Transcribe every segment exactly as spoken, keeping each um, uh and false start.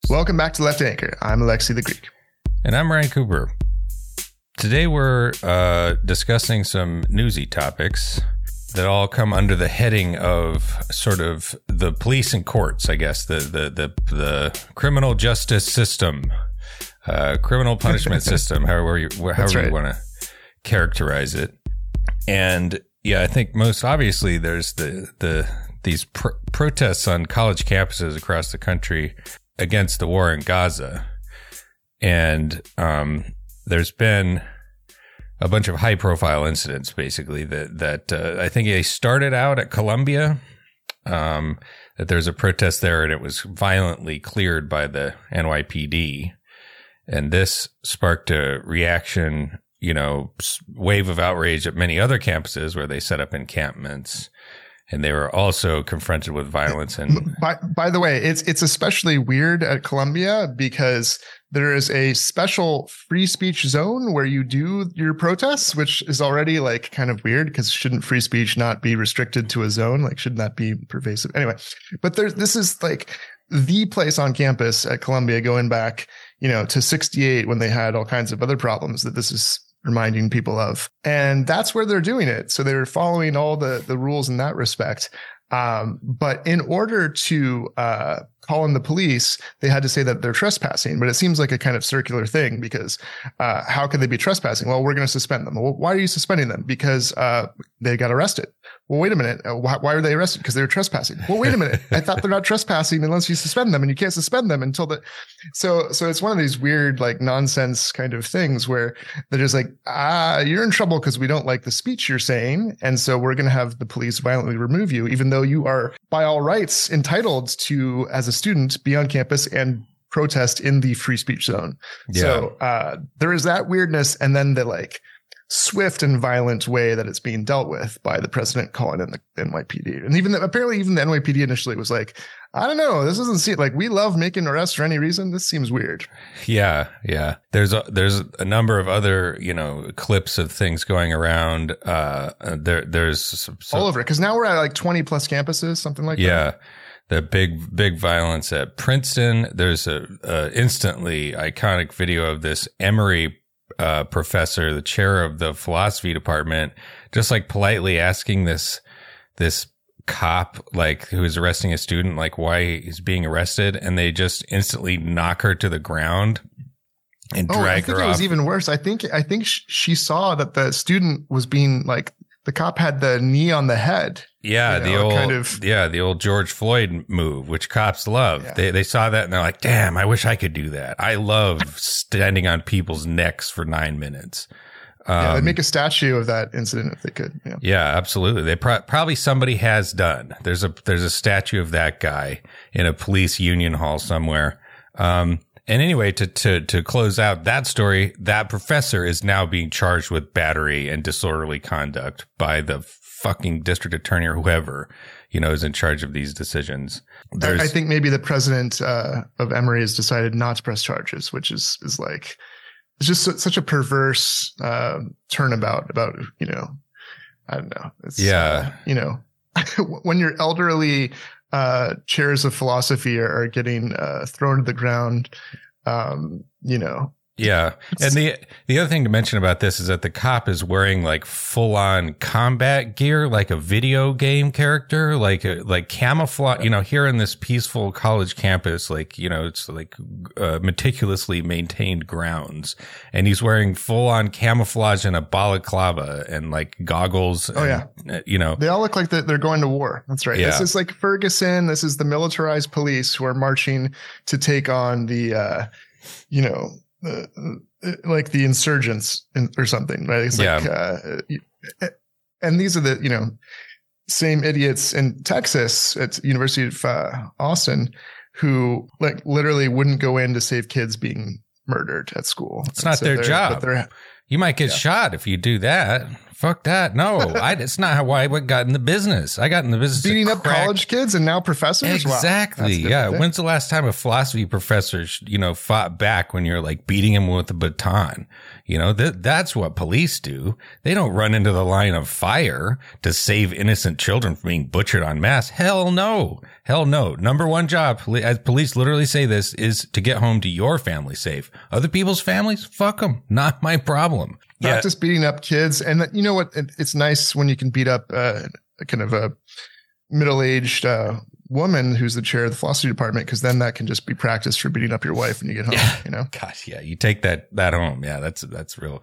Welcome back to Left Anchor. I'm Alexi the Greek. And I'm Ryan Cooper. Today we're uh, discussing some newsy topics that all come under the heading of sort of the police and courts, I guess, the the the, the criminal justice system, uh, criminal punishment system, however you, however right. you want to characterize it. And yeah, I think most obviously there's the the these pr- protests on college campuses across the country against the war in Gaza. And um, there's been a bunch of high profile incidents, basically, that, that uh, I think they started out at Columbia, um, that there's a protest there and it was violently cleared by the N Y P D. And this sparked a reaction, you know, wave of outrage at many other campuses where they set up encampments. And they were also confronted with violence. And by, by the way, it's it's especially weird at Columbia because there is a special free speech zone where you do your protests, which is already like kind of weird because shouldn't free speech not be restricted to a zone? Like, shouldn't that be pervasive? Anyway, but there's this is like the place on campus at Columbia going back, you know, to sixty-eight when they had all kinds of other problems that this is reminding people of. And that's where they're doing it. So they're following all the, the rules in that respect. Um, but in order to uh, call in the police, they had to say that they're trespassing. But it seems like a kind of circular thing because uh, how could they be trespassing? Well, we're going to suspend them. Well, why are you suspending them? Because uh, they got arrested. Well, wait a minute. Uh, why, why are they arrested? Because they were trespassing. Well, wait a minute. I thought they're not trespassing unless you suspend them, and you can't suspend them until the. So, so it's one of these weird, like nonsense kind of things where they're just like, ah, you're in trouble because we don't like the speech you're saying, and so we're going to have the police violently remove you, even though you are by all rights entitled to, as a student, be on campus and protest in the free speech zone. Yeah. So uh, there is that weirdness, and then the like. swift and violent way that it's being dealt with by the president calling in the N Y P D. And even the, apparently even the N Y P D initially was like, I don't know, this doesn't seem like we love making arrests for any reason. This seems weird. Yeah. Yeah. There's a, there's a number of other, you know, clips of things going around. Uh, there, there's some, some, all over it. Cause now we're at like twenty plus campuses, something like yeah, that. Yeah. The big, big violence at Princeton. There's a, a instantly iconic video of this Emory Uh, professor, the chair of the philosophy department, just like politely asking this, this cop, like who is arresting a student, like why he's being arrested. And they just instantly knock her to the ground and drag oh, I think her it off. was even worse. I think, I think sh- she saw that the student was being like, the cop had the knee on the head. Yeah, you know, the old, kind of, yeah, the old George Floyd move, which cops love. Yeah. They they saw that and they're like, "Damn, I wish I could do that. I love standing on people's necks for nine minutes." Um, yeah, they'd make a statue of that incident if they could. Yeah, yeah, absolutely. They pro- probably somebody has done. There's a there's a statue of that guy in a police union hall somewhere. Um, and anyway, to to to close out that story, that professor is now being charged with battery and disorderly conduct by the fucking district attorney or whoever, you know, is in charge of these decisions. There's, I think maybe the president uh, of Emory has decided not to press charges, which is is like it's just su- such a perverse uh, turnabout about, you know, I don't know. It's, yeah, uh, you know, when your elderly uh, chairs of philosophy are, are getting uh, thrown to the ground, um, you know. Yeah. And the the other thing to mention about this is that the cop is wearing like full on combat gear, like a video game character, like a, like camouflage, you know, here in this peaceful college campus, like, you know, it's like uh, meticulously maintained grounds. And he's wearing full on camouflage and a balaclava and like goggles. Oh, and, yeah. You know, they all look like they're going to war. That's right. Yeah. This is like Ferguson. This is the militarized police who are marching to take on the, uh, you know, Uh, like the insurgents in, or something, right? It's like, yeah. uh, and these are the, you know, same idiots in Texas at University of uh, Austin who like literally wouldn't go in to save kids being murdered at school. It's not so their job. But you might get yeah. shot if you do that. Fuck that. No, I, it's not how I got in the business. I got in the business beating up crack. college kids and now professors. Exactly. Wow, yeah. When's the last time a philosophy professor, you know, fought back when you're like beating him with a baton? You know, that that's what police do. They don't run into the line of fire to save innocent children from being butchered en masse. Hell no. Hell no. Number one job, as police literally say this, is to get home to your family safe. Other people's families, fuck them. Not my problem. Not Yeah. just beating up kids. And you know what? It, it's nice when you can beat up uh, kind of a middle-aged uh, woman who's the chair of the philosophy department, because then that can just be practice for beating up your wife when you get home. Yeah. You know? Gosh, yeah. You take that, that home. Yeah. That's, that's real,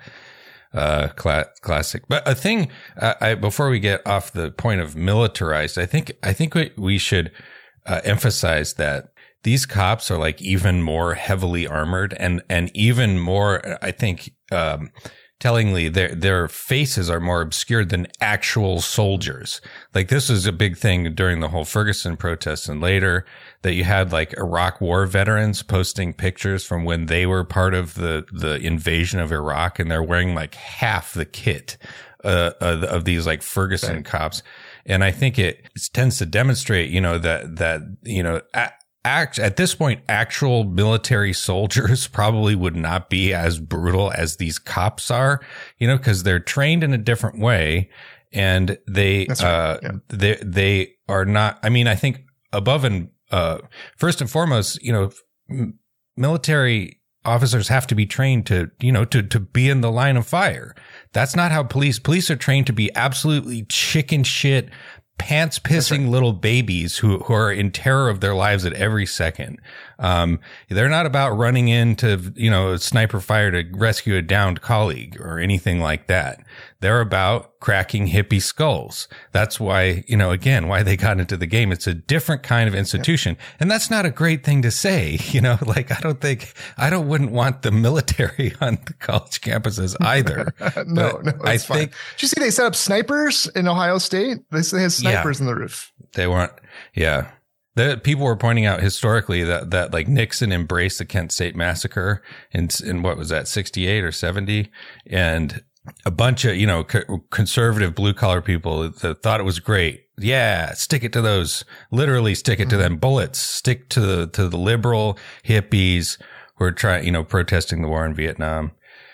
uh, cla- classic. But a thing, uh, I, before we get off the point of militarized, I think, I think we, we should, uh, emphasize that these cops are like even more heavily armored and, and even more, I think, um, tellingly, their their faces are more obscured than actual soldiers. Like this was a big thing during the whole Ferguson protests and later, that you had like Iraq war veterans posting pictures from when they were part of the the invasion of Iraq, and they're wearing like half the kit uh, of, of these like Ferguson right. cops. And I think it tends to demonstrate, you know, that that you know. A- Act, at this point, actual military soldiers probably would not be as brutal as these cops are, you know, because they're trained in a different way, and they, right. uh, yeah. they, they are not. I mean, I think above and uh, first and foremost, you know, m- military officers have to be trained to, you know, to to be in the line of fire. That's not how police. Police are trained to be absolutely chicken shit, pants pissing right. little babies who, who are in terror of their lives at every second. Um, they're not about running into, you know, sniper fire to rescue a downed colleague or anything like that. They're about cracking hippie skulls. That's why, you know, again, why they got into the game. It's a different kind of institution. Yeah. And that's not a great thing to say. You know, like, I don't think, I don't, wouldn't want the military on the college campuses either. no, no, I fine. think. Did you see they set up snipers in Ohio State? They say they had snipers yeah, in the roof. They weren't. Yeah. The people were pointing out historically that, that like Nixon embraced the Kent State massacre in, in what was that, sixty-eight or seventy? And a bunch of, you know, co- conservative blue collar people that thought it was great. Yeah. Stick it to those, literally stick it mm-hmm. to them bullets, stick to the, to the liberal hippies who are trying, you know, protesting the war in Vietnam.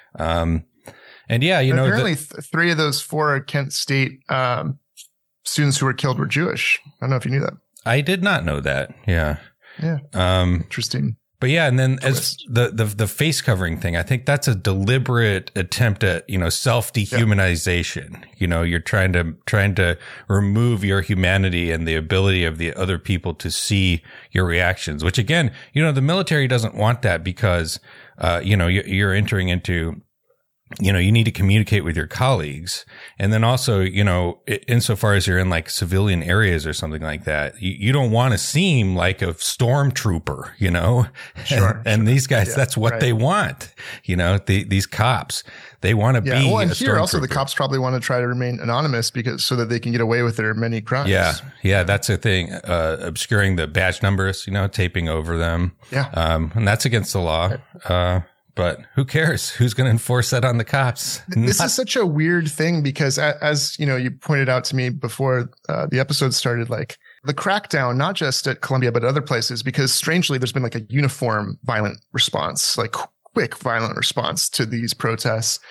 Um, and yeah, you and know, apparently the, th- three of those four Kent State, um, students who were killed were Jewish. I don't know if you knew that. I did not know that. Yeah. Yeah. Um, Interesting. But yeah, and then as the, the, the face covering thing, I think that's a deliberate attempt at, you know, self dehumanization. Yeah. You know, you're trying to, trying to remove your humanity and the ability of the other people to see your reactions, which again, you know, the military doesn't want that because, uh, you know, you're entering into, you know, you need to communicate with your colleagues. And then also, you know, insofar as you're in like civilian areas or something like that, you, you don't want to seem like a stormtrooper, you know, sure, and, and sure. these guys, yeah, that's what right. they want. You know, the, these cops, they want to yeah, be. Well, and a here also the cops probably want to try to remain anonymous because so that they can get away with their many crimes. Yeah. Yeah. That's a thing. Uh, obscuring the badge numbers, you know, taping over them. Yeah. Um, and that's against the law. Right. Uh, But who cares? Who's going to enforce that on the cops? This Not- is such a weird thing because, as you know, you pointed out to me before uh, the episode started, like the crackdown, not just at Columbia, but other places, because strangely, there's been like a uniform violent response, like quick violent response to these protests.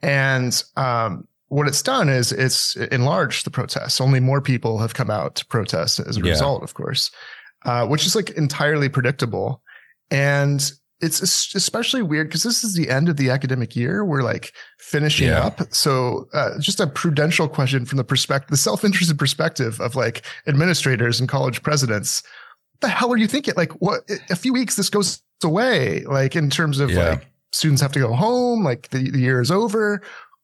And um, what it's done is it's enlarged the protests. Only more people have come out to protest as a yeah. result, of course, uh, which is like entirely predictable. And it's especially weird because this is the end of the academic year. We're like finishing yeah. up. So uh, just a prudential question from the perspective, the self-interested perspective of like administrators and college presidents. What the hell are you thinking? Like what, a few weeks, this goes away, like in terms of yeah. like students have to go home, like the, the year is over.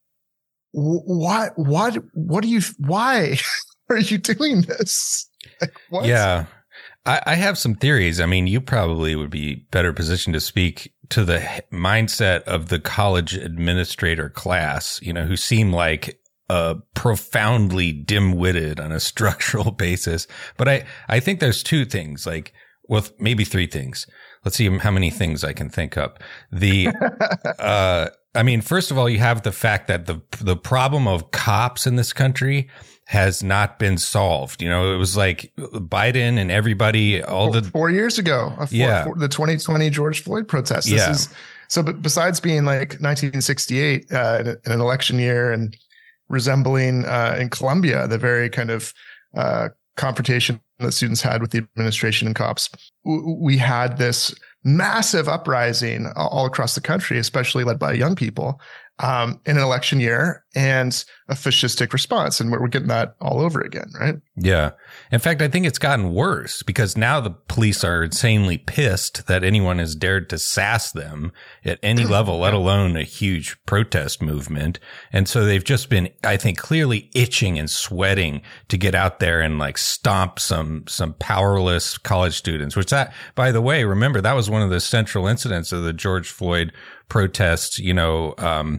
What, what, what do you, why are you doing this? Like, what? Yeah. I, I have some theories. I mean, you probably would be better positioned to speak to the mindset of the college administrator class, you know, who seem like uh, profoundly dim-witted on a structural basis. But I, I think there's two things, like, well, maybe three things. Let's see how many things I can think up. The, uh, I mean, first of all, you have the fact that the the problem of cops in this country has not been solved. You know, it was like Biden and everybody, all four, the four years ago, four, yeah. four, the twenty twenty George Floyd protests. This yeah. is, so but besides being like nineteen sixty-eight uh, in, in an election year and resembling uh, in Colombia, the very kind of uh, confrontation that students had with the administration and cops, w- we had this massive uprising all across the country, especially led by young people, um, in an election year, and a fascistic response. And we're, we're getting that all over again, right? Yeah. In fact, I think it's gotten worse because now the police are insanely pissed that anyone has dared to sass them at any level, let alone a huge protest movement. And so they've just been, I think, clearly itching and sweating to get out there and like stomp some, some powerless college students, which that, by the way, remember, that was one of the central incidents of the George Floyd protests, you know, um,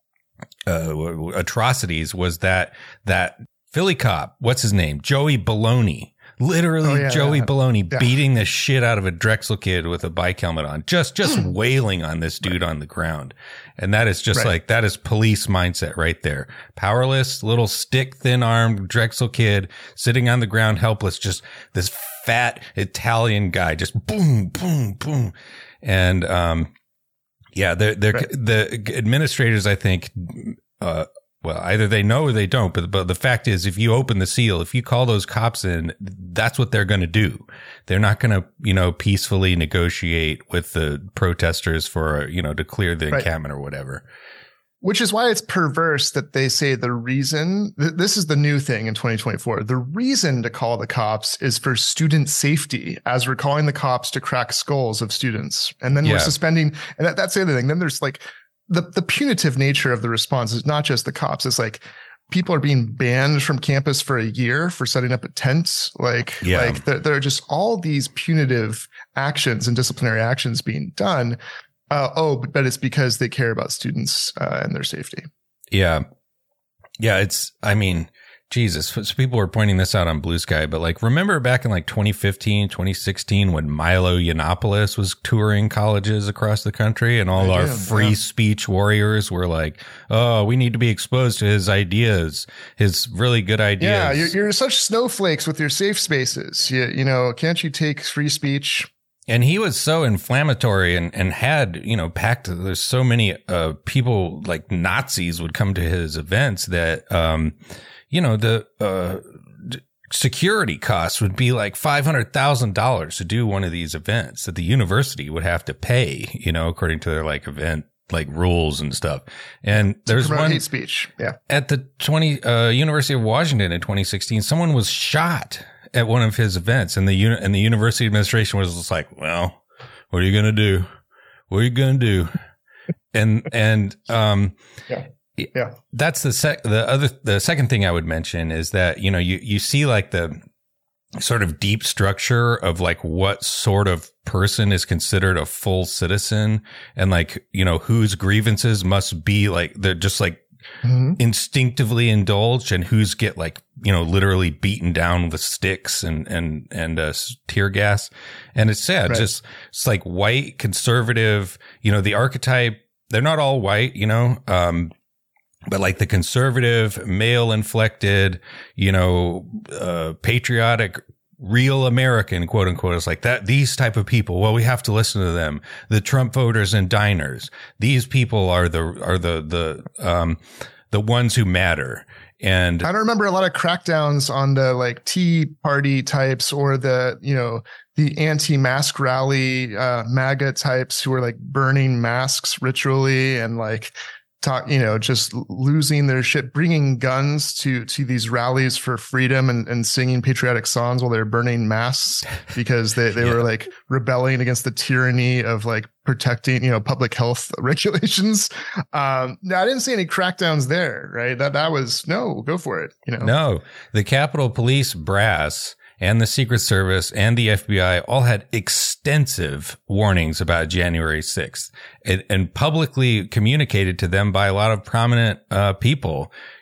uh, atrocities was that, that Philly cop, what's his name? Joey Baloney, literally oh, yeah, Joey yeah. Baloney yeah. beating the shit out of a Drexel kid with a bike helmet on, just, just wailing on this dude right. on the ground. And that is just right. like, that is police mindset right there. Powerless, little stick, thin armed Drexel kid sitting on the ground, helpless, just this fat Italian guy, just boom, boom, boom. And, um, yeah, they're, they're, right. the administrators, I think, uh, well, either they know or they don't, but, but the fact is, if you open the seal, if you call those cops in, that's what they're going to do. They're not going to, you know, peacefully negotiate with the protesters for, you know, to clear the right. encampment or whatever. Which is why it's perverse that they say the reason, th- this is the new thing in twenty twenty-four. The reason to call the cops is for student safety, as we're calling the cops to crack skulls of students. And then yeah. we're suspending, and that, that's the other thing. Then there's like the, the punitive nature of the response is not just the cops. It's like people are being banned from campus for a year for setting up a tent. Like, yeah. like there, there are just all these punitive actions and disciplinary actions being done. Uh, oh, but it's because they care about students uh, and their safety. Yeah. Yeah. It's, I mean, Jesus, so people were pointing this out on Blue Sky, but like, remember back in like twenty fifteen, twenty sixteen, when Milo Yiannopoulos was touring colleges across the country and all I our do, free yeah. speech warriors were like, oh, we need to be exposed to his ideas, his really good ideas. Yeah. You're, you're such snowflakes with your safe spaces. You, you know, can't you take free speech? And he was so inflammatory and, and had, you know, packed, there's so many, uh, people like Nazis would come to his events that, um, you know, the, uh, security costs would be like five hundred thousand dollars to do one of these events that the university would have to pay, you know, according to their like event, like rules and stuff. And there's one hate speech. Yeah. At the twenty, uh, University of Washington in twenty sixteen, someone was shot at one of his events, and the uni- and the university administration was just like, well, what are you going to do? What are you going to do? And, and, um, yeah, yeah, that's the sec, the other, the second thing I would mention is that, you know, you, you see like the sort of deep structure of like what sort of person is considered a full citizen and like, you know, whose grievances must be like, they're just like, Mm-hmm. instinctively indulged and who's get like, you know, literally beaten down with sticks and, and, and, uh, tear gas. And it's sad. Right. Just, it's like white conservative, you know, the archetype, they're not all white, you know, um, but like the conservative, male inflected, you know, uh, patriotic, real American, quote unquote, is like that, these type of people. Well, we have to listen to them. The Trump voters and diners. These people are the, are the, the, um, the ones who matter. And I don't remember a lot of crackdowns on the like Tea Party types or the, you know, the anti-mask rally, uh, MAGA types who are like burning masks ritually and like, talk, you know, just losing their shit, bringing guns to, to these rallies for freedom and, and singing patriotic songs while they're burning masks because they, they yeah. were like rebelling against the tyranny of like protecting, you know, public health regulations. Um, no, I didn't see any crackdowns there, right? That, that was no, go for it. You know, no, the Capitol Police brass and the Secret Service and the F B I all had extensive warnings about January sixth and, and publicly communicated to them by a lot of prominent uh, people,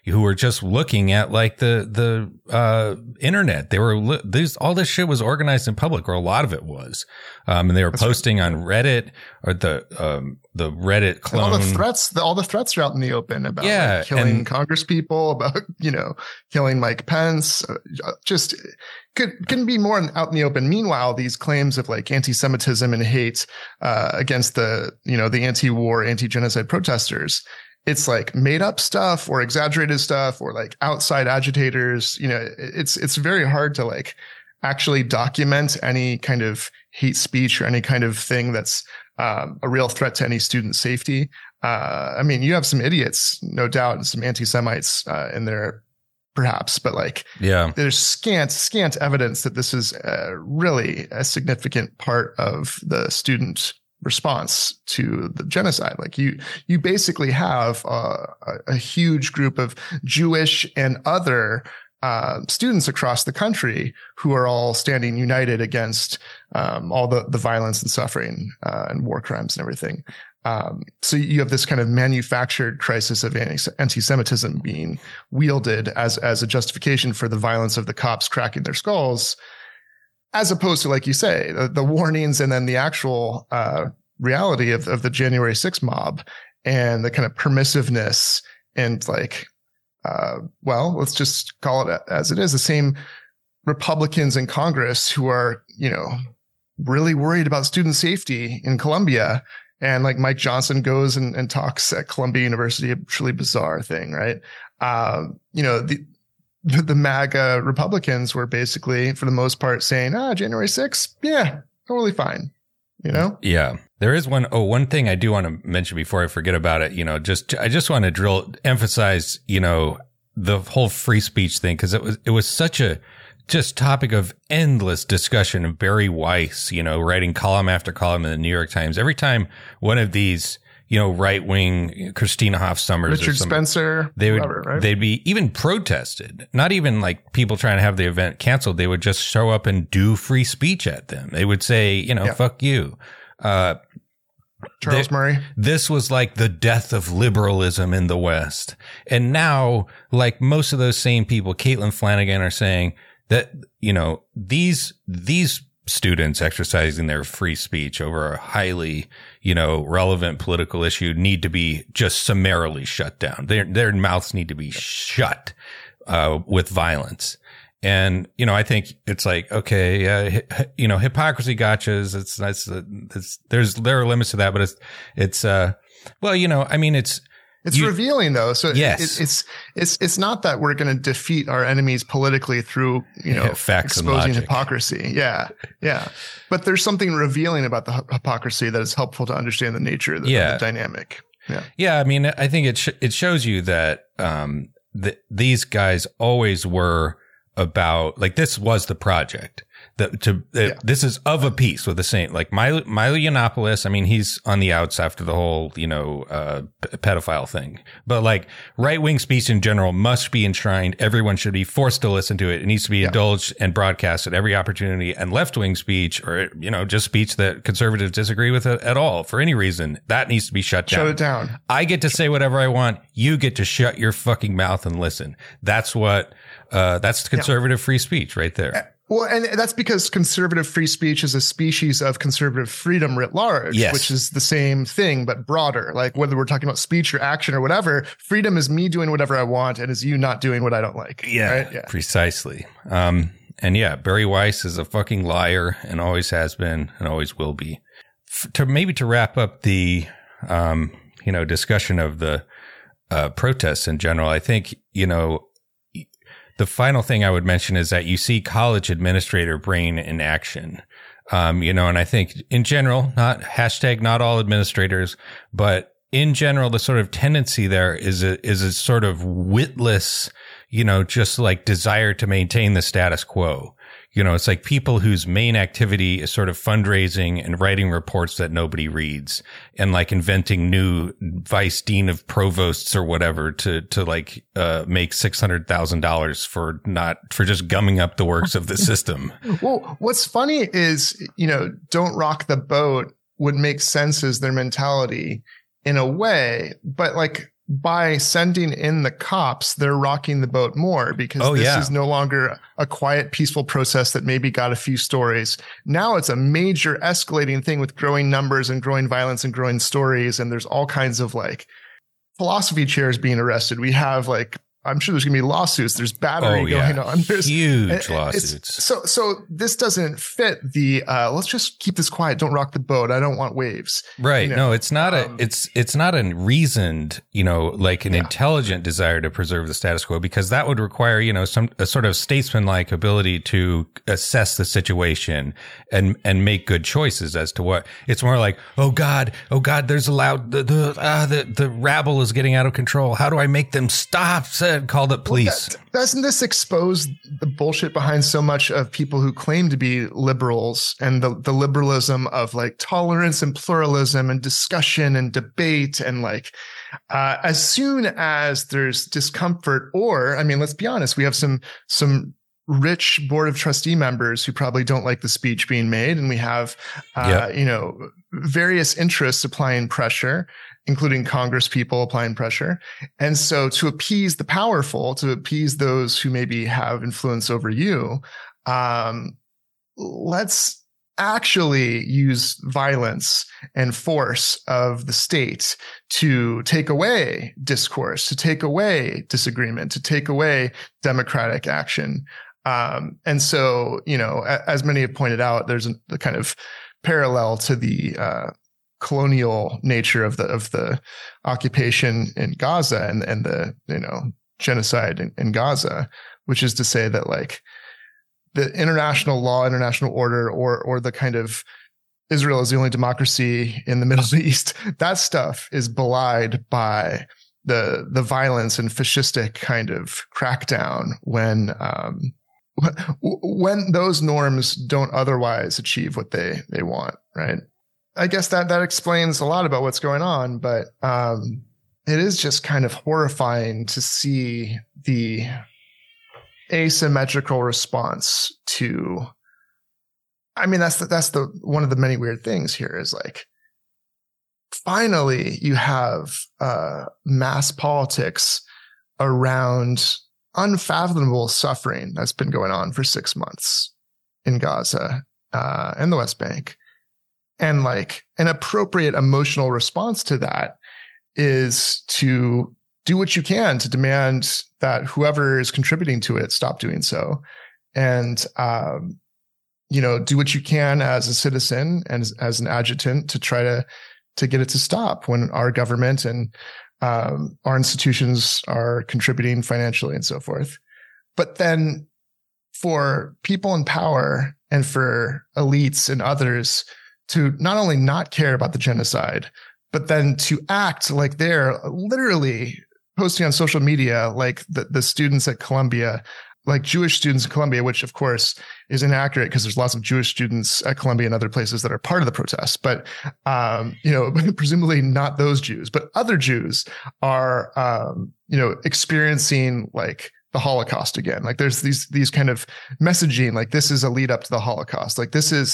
who were just looking at like the, the, uh, internet. They were, li- these, all this shit was organized in public, or a lot of it was. Um, and they were That's posting right. on Reddit, or the, um, the Reddit clone. And all the threats, the, all the threats are out in the open about yeah, like, killing and, Congress people, about, you know, killing Mike Pence. Uh, just could, couldn't be more out in the open. Meanwhile, these claims of like anti-Semitism and hate, uh, against the, you know, the anti-war, anti-genocide protesters, it's like made up stuff or exaggerated stuff or like outside agitators. You know, it's, it's very hard to like actually document any kind of hate speech or any kind of thing that's um, a real threat to any student safety. Uh, I mean, you have some idiots, no doubt, and some anti-Semites uh, in there, perhaps, but like, yeah, there's scant, scant evidence that this is uh, really a significant part of the student response to the genocide. Like you, you basically have uh, a, a huge group of Jewish and other uh, students across the country who are all standing united against um, all the, the violence and suffering uh, and war crimes and everything. Um, so you have this kind of manufactured crisis of anti-Semitism being wielded as, as a justification for the violence of the cops cracking their skulls, as opposed to, like you say, the, the warnings and then the actual uh, reality of, of the January sixth mob and the kind of permissiveness and like, uh, well, let's just call it as it is. The same Republicans in Congress who are, you know, really worried about student safety in Columbia. And like Mike Johnson goes and, and talks at Columbia University, a truly bizarre thing, right? Um, you know, the, the MAGA Republicans were basically, for the most part, saying, ah, January sixth, yeah, totally fine. You know? Yeah. There is one, oh, one thing I do want to mention before I forget about it, you know, just, I just want to drill, emphasize, you know, the whole free speech thing, because it was, it was such a just topic of endless discussion of Barry Weiss, you know, writing column after column in the New York Times. Every time one of these, you know, right wing Christina Hoff Sommers, Richard Spencer, they would, whatever, right? they'd be even protested, not even like people trying to have the event canceled. They would just show up and do free speech at them. They would say, you know, yeah. fuck you. Uh, Charles they, Murray. This was like the death of liberalism in the West. And now, like most of those same people, Caitlin Flanagan, are saying that, you know, these, these students exercising their free speech over a highly, you know, relevant political issue need to be just summarily shut down. Their, their mouths need to be shut, uh, with violence. And, you know, I think it's like, okay, uh, you know, hypocrisy gotchas. It's, that's, it's, there's, there are limits to that, but it's, it's, uh, well, you know, I mean, it's, It's you, revealing though. So yes. it, it's, it's, it's not that we're going to defeat our enemies politically through, you know, yeah, facts exposing hypocrisy. Yeah. Yeah. But there's something revealing about the hypocrisy that is helpful to understand the nature of the, yeah. of the dynamic. Yeah. Yeah. I mean, I think it, sh- it shows you that, um, that these guys always were about, like, this was the project. That to uh, yeah. This is of a piece with the same, like Milo, Milo Yiannopoulos. I mean, he's on the outs after the whole, you know, uh, p- pedophile thing. But like right wing speech in general must be enshrined. Everyone should be forced to listen to it. It needs to be yeah. indulged and broadcast at every opportunity. And left wing speech, or you know, just speech that conservatives disagree with at all for any reason, that needs to be shut down. Shut it down. I get to say whatever I want. You get to shut your fucking mouth and listen. That's what. Uh, that's conservative yeah. free speech right there. Well, and that's because conservative free speech is a species of conservative freedom writ large, yes. which is the same thing, but broader. Like whether we're talking about speech or action or whatever, freedom is me doing whatever I want and is you not doing what I don't like. Yeah, right? yeah. precisely. Um, and yeah, Barry Weiss is a fucking liar and always has been and always will be. F- to maybe to wrap up the, um, you know, discussion of the uh, protests in general, I think, you know, the final thing I would mention is that you see college administrator brain in action. Um, you know, and I think in general, not hashtag not all administrators, but in general, the sort of tendency there is a, is a sort of witless, you know, just like desire to maintain the status quo. You know, it's like people whose main activity is sort of fundraising and writing reports that nobody reads and like inventing new vice dean of provosts or whatever to, to like, uh, make six hundred thousand dollars for not, for just gumming up the works of the system. Well, what's funny is, you know, don't rock the boat would make sense as their mentality in a way, but like by sending in the cops, they're rocking the boat more because oh, this yeah. is no longer a quiet, peaceful process that maybe got a few stories. Now it's a major escalating thing with growing numbers and growing violence and growing stories. And there's all kinds of like philosophy chairs being arrested. We have like, I'm sure there's going to be lawsuits. There's battery oh, yeah. going on. There's huge lawsuits. So, so this doesn't fit the, uh, let's just keep this quiet. Don't rock the boat. I don't want waves. Right. You know? No, it's not um, a, it's, it's not a reasoned, you know, like an yeah. intelligent desire to preserve the status quo, because that would require, you know, some, a sort of statesman-like ability to assess the situation and, and make good choices as to what it's more like. Oh God, oh God, there's a loud, the, the, uh, the, the rabble is getting out of control. How do I make them stop? Said, called it police. Well, that, doesn't this expose the bullshit behind so much of people who claim to be liberals and the, the liberalism of like tolerance and pluralism and discussion and debate and like, uh, as soon as there's discomfort or, I mean, let's be honest, we have some, some rich board of trustee members who probably don't like the speech being made. And we have, uh, yep. you know, various interests applying pressure, including Congress people applying pressure. And so to appease the powerful, to appease those who maybe have influence over you, um, let's actually use violence and force of the state to take away discourse, to take away disagreement, to take away democratic action. Um, and so, you know, as many have pointed out, there's a, a kind of parallel to the, uh, colonial nature of the of the occupation in Gaza and and the you know genocide in, in Gaza, which is to say that like the international law, international order, or or the kind of Israel is the only democracy in the Middle East, that stuff is belied by the the violence and fascistic kind of crackdown when um when those norms don't otherwise achieve what they they want, right? I guess that that explains a lot about what's going on, but um, it is just kind of horrifying to see the asymmetrical response to. I mean, that's the, that's the one of the many weird things here is like, finally you have uh, mass politics around unfathomable suffering that's been going on for six months in Gaza uh, and the West Bank. And like an appropriate emotional response to that is to do what you can to demand that whoever is contributing to it stop doing so. And, um, you know, do what you can as a citizen and as, as an adjutant to try to, to get it to stop when our government and um, our institutions are contributing financially and so forth. But then for people in power and for elites and others to not only not care about the genocide, but then to act like they're literally posting on social media, like the, the students at Columbia, like Jewish students at Columbia, which of course is inaccurate because there's lots of Jewish students at Columbia and other places that are part of the protest. But, um, you know, presumably not those Jews, but other Jews are, um, you know, experiencing like the Holocaust again. Like there's these, these kind of messaging, like this is a lead up to the Holocaust. Like this is,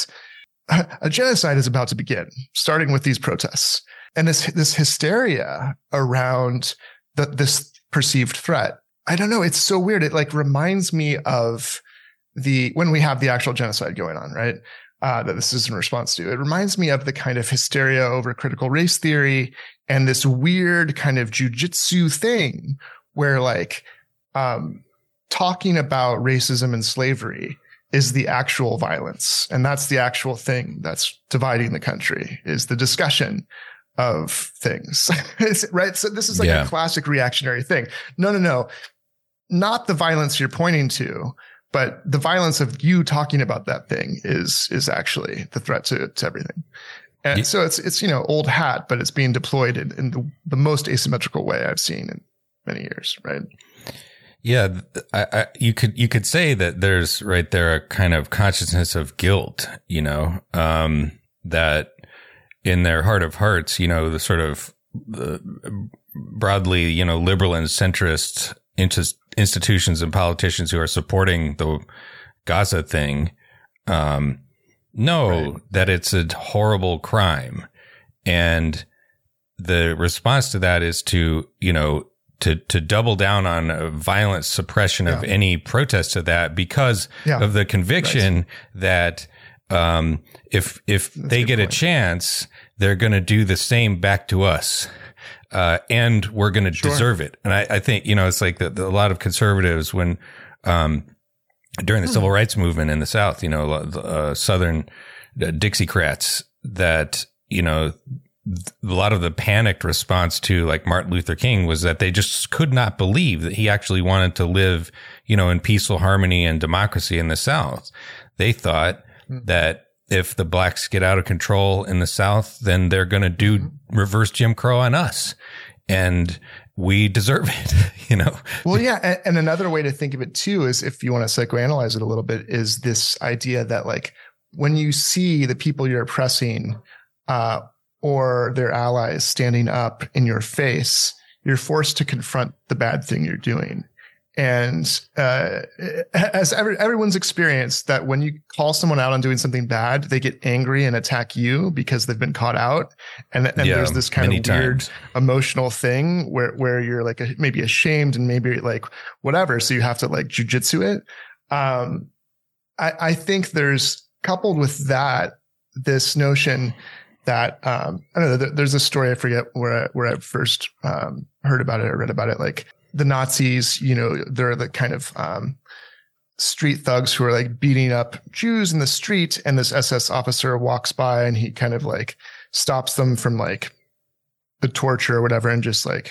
a genocide is about to begin, starting with these protests. And this this hysteria around the, this perceived threat. I don't know. It's so weird. It like reminds me of the when we have the actual genocide going on, right? Uh, that this is in response to. It reminds me of the kind of hysteria over critical race theory and this weird kind of jujitsu thing where like um, talking about racism and slavery is the actual violence. And that's the actual thing that's dividing the country, is the discussion of things, right? So this is like yeah. a classic reactionary thing. No, no, no, not the violence you're pointing to, but the violence of you talking about that thing is, is actually the threat to, to everything. And yeah. so it's, it's, you know, old hat, but it's being deployed in, in the, the most asymmetrical way I've seen in many years, right? Yeah, I, I, you could you could say that there's right there a kind of consciousness of guilt, you know, um, that in their heart of hearts, you know, the sort of the broadly, you know, liberal and centrist institutions and politicians who are supporting the Gaza thing um, know right. that it's a horrible crime, and the response to that is to, you know, to, to double down on a violent suppression yeah. of any protest to that because yeah. of the conviction right. that, um, if, if That's they get point. a chance, they're going to do the same back to us. Uh, and we're going to sure. deserve it. And I, I think, you know, it's like the, the, a lot of conservatives when, um, during the hmm. civil rights movement in the South, you know, uh, Southern uh, Dixiecrats that, you know, a lot of the panicked response to like Martin Luther King was that they just could not believe that he actually wanted to live, you know, in peaceful harmony and democracy in the South. They thought hmm. that if the blacks get out of control in the South, then they're going to do reverse Jim Crow on us. And we deserve it, you know? Well, yeah. And, and another way to think of it too is if you want to psychoanalyze it a little bit is this idea that like when you see the people you're oppressing, uh, or their allies standing up in your face, you're forced to confront the bad thing you're doing. And uh, as every, everyone's experienced that when you call someone out on doing something bad, they get angry and attack you because they've been caught out. And, and yeah, there's this kind of weird times. emotional thing where, where you're like a, maybe ashamed and maybe like whatever. So you have to like jujitsu it. Um, I, I think there's coupled with that, this notion that, um, I don't know, there's a story, I forget where I, where I first um, heard about it or read about it, like, the Nazis, you know, they're the kind of um, street thugs who are like beating up Jews in the street. And this S S officer walks by and he kind of like stops them from like the torture or whatever and just like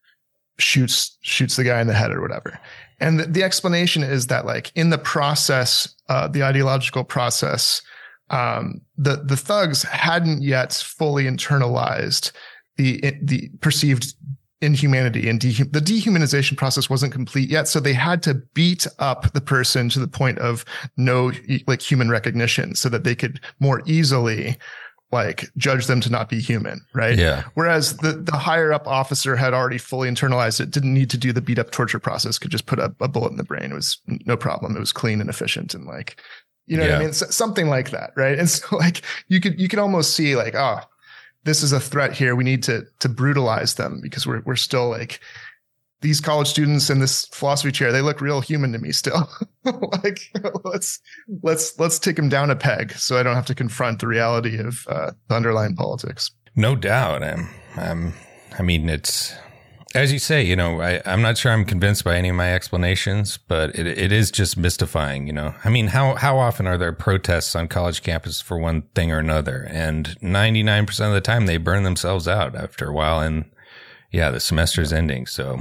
shoots, shoots the guy in the head or whatever. And the, the explanation is that like in the process, uh, the ideological process, um, the, the thugs hadn't yet fully internalized the, the perceived inhumanity and de- the dehumanization process wasn't complete yet. So they had to beat up the person to the point of no like human recognition so that they could more easily like judge them to not be human. Right. Yeah. Whereas the, the higher up officer had already fully internalized it, didn't need to do the beat up torture process, could just put a, a bullet in the brain. It was no problem. It was clean and efficient and like, you know yeah. what I mean? So, something like that. Right. And so like you could, you could almost see like, oh, this is a threat here. We need to to brutalize them because we're we're still like these college students in this philosophy chair. They look real human to me still. Like let's let's let's take them down a peg so I don't have to confront the reality of uh, the underlying politics. No doubt. I'm, I'm, I mean, it's as you say. You know, I, I'm not sure I'm convinced by any of my explanations, but it it is just mystifying. You know, I mean, how how often are there protests on college campus for one thing or another? And ninety-nine percent of the time, they burn themselves out after a while. And yeah, the semester's ending. So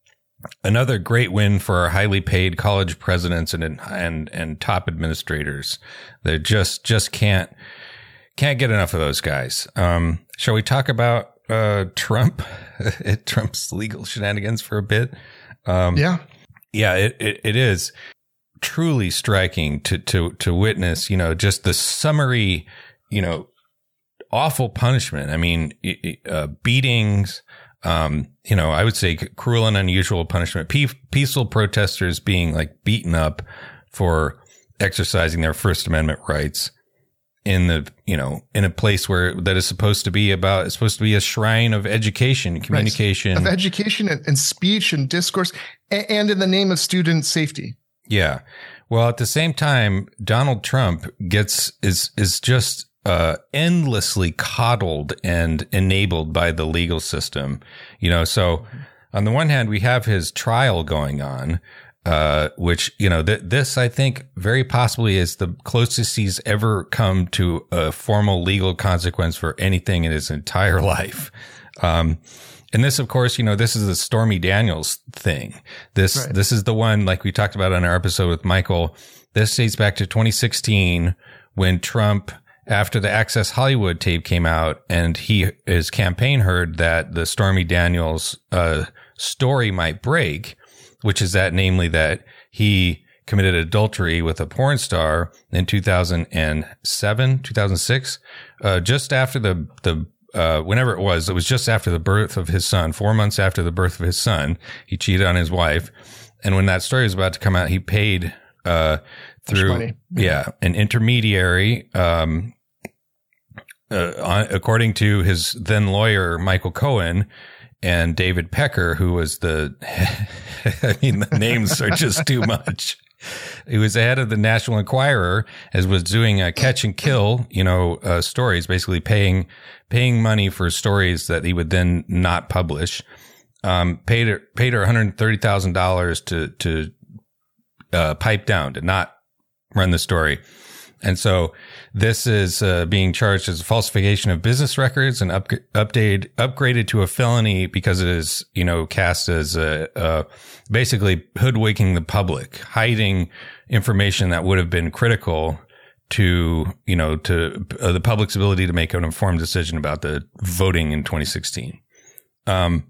another great win for our highly paid college presidents and and and top administrators. They just just can't can't get enough of those guys. Um, shall we talk about Uh, Trump, Trump's legal shenanigans for a bit? Um, yeah. Yeah, it, it, it is truly striking to, to, to witness, you know, just the summary, you know, awful punishment. I mean, uh, beatings, um, you know, I would say cruel and unusual punishment, Pe- peaceful protesters being like beaten up for exercising their First Amendment rights in the, you know, in a place where that is supposed to be about, it's supposed to be a shrine of education, communication, right. of education and, and speech and discourse, and, and in the name of student safety. Yeah. Well, at the same time, Donald Trump gets, is, is just, uh, endlessly coddled and enabled by the legal system, you know, so on the one hand, we have his trial going on. Uh, which, you know, th- this, I think, very possibly is the closest he's ever come to a formal legal consequence for anything in his entire life. Um, and this, of course, you know, this is the Stormy Daniels thing. This, right. this is the one, like we talked about on our episode with Michael. This dates back to twenty sixteen when Trump, after the Access Hollywood tape came out and he, his campaign heard that the Stormy Daniels, uh, story might break, which is that, namely that he committed adultery with a porn star in two thousand seven, two thousand six, uh, just after the, the, uh, whenever it was, it was just after the birth of his son, four months after the birth of his son, he cheated on his wife. And when that story was about to come out, he paid, uh, through, yeah, an intermediary, um, uh, on, according to his then lawyer, Michael Cohen, and David Pecker, who was the, I mean, the names are just too much. He was the head of the National Enquirer, as was doing a catch and kill, you know, uh, stories, basically paying, paying money for stories that he would then not publish. Um, paid her, paid her one hundred thirty thousand dollars to, to, uh, pipe down, to not run the story. And so this is uh, being charged as a falsification of business records and up, updated, upgraded to a felony because it is, you know, cast as a, uh, basically hoodwinking the public, hiding information that would have been critical to, you know, to uh, the public's ability to make an informed decision about the voting in twenty sixteen. Um,